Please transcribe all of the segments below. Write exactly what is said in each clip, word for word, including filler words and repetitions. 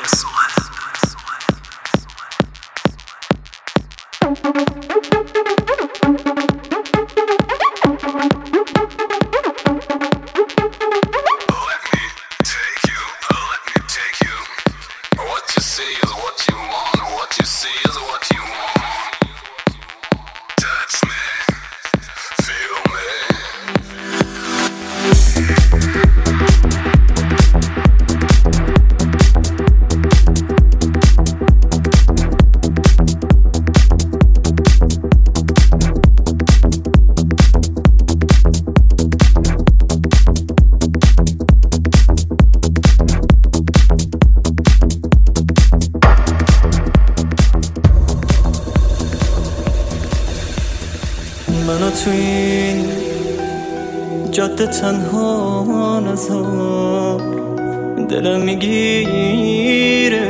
منو تو این جاده تنها نذار، دلم میگیره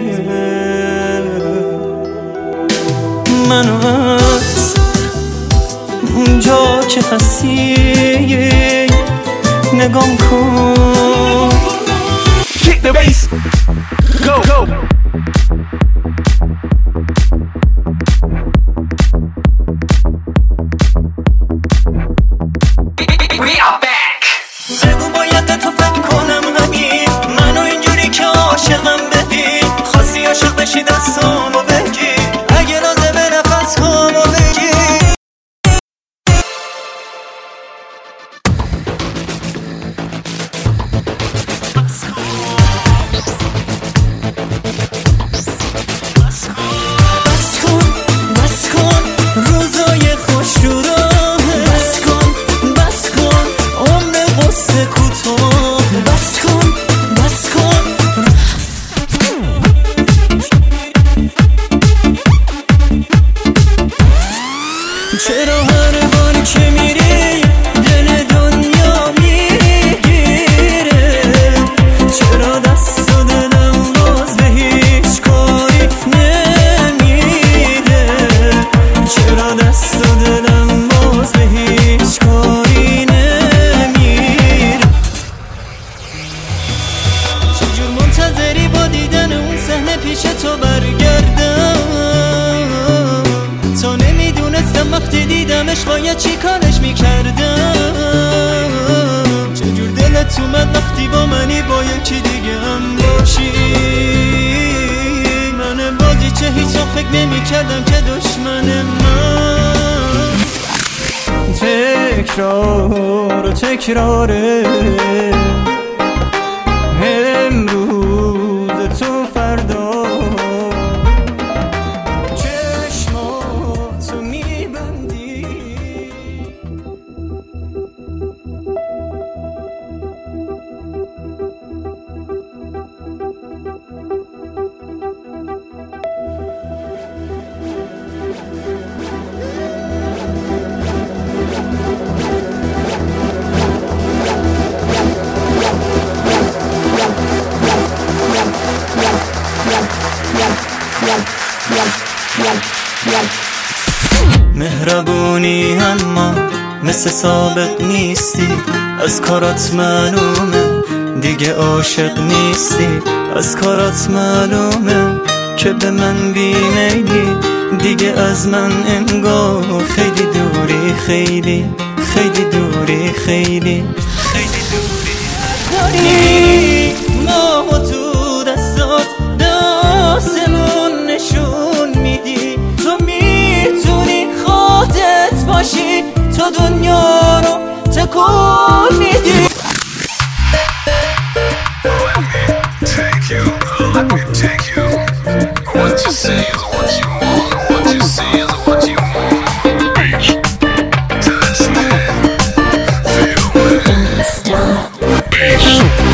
منو از اونجا که هستی نگام کن. Kick the bass. Go go. We are back. بگو باید به تو فکر کنم همین، منو اینجوری که عاشقم ببین، خواستی عاشق بشی دستامو بگی، اگه لازمه به نفس هامو بگی. بس کن بس کن روزای خوش رو راهه، بس کن بس کن عمر قصه کوتاه، بس کن بس کن. چرا هر بار که میری دل دنیا میگیره، چرا دست و دلم باز به هیچ کاری نمیره، چرا دست و دلم باز به هیچ کاری نمیره. چجور منتظری با دیدن اون صحنه پیش تو برگردم، تا نمیدونستم وقتی دیدمش باید چی کارش میکردم. چجور دلت اومد وقتی با منی با یکی دیگه هم باشی، من بازی چه هیچ وقت فکر نمیکردم که دشمن من تکرار و تکراره، امروز تو فردا چشماتو میبندی. مهربونی اما مثل سابق نیستی، از کارات معلومه دیگه عاشق نیستی، از کارات معلومه که به من بیمیلی، دیگه از من انگار خیلی دوری، خیلی خیلی دوری، خیلی خیلی دوری داری. ما تو دستات دستمون نشون میدی، تو میتونی خودت باشی، تو دنیا رو تکون میدی. Take you, let me take you. What you say is what you want. What you see is what you want. Beach, touch me, feel me. Beach.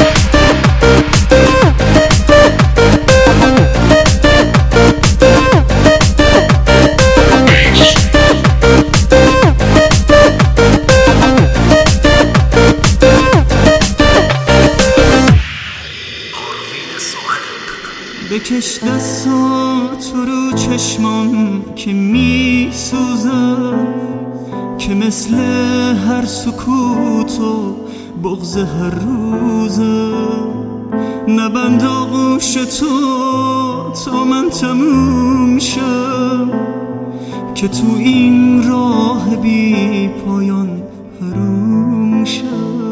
بکش دستاتو رو چشمام که میسوزم، که مثل هر سکوت و بغض هر روزم، نبند آغوش تو تا من تموم شم، که تو این راه بی پایان حروم شم.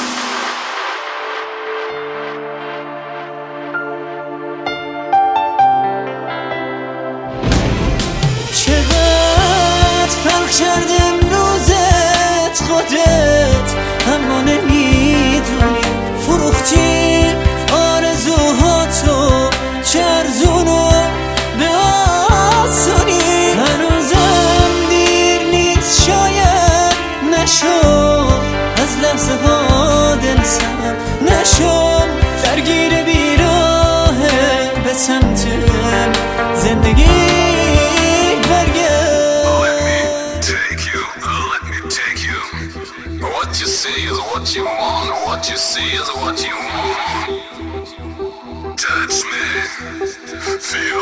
چقدر فرق کرد امروزت خودت، اما نمیدونی فروختی آرزوهاتو چه ارزونو به آسونی. هنوزم دیر نیست شاید نشو از لحظه ها دل سر نشو، درگیر بیراهه به سمت زندگی What you see is what you want. What you see is what you want. Touch me, feel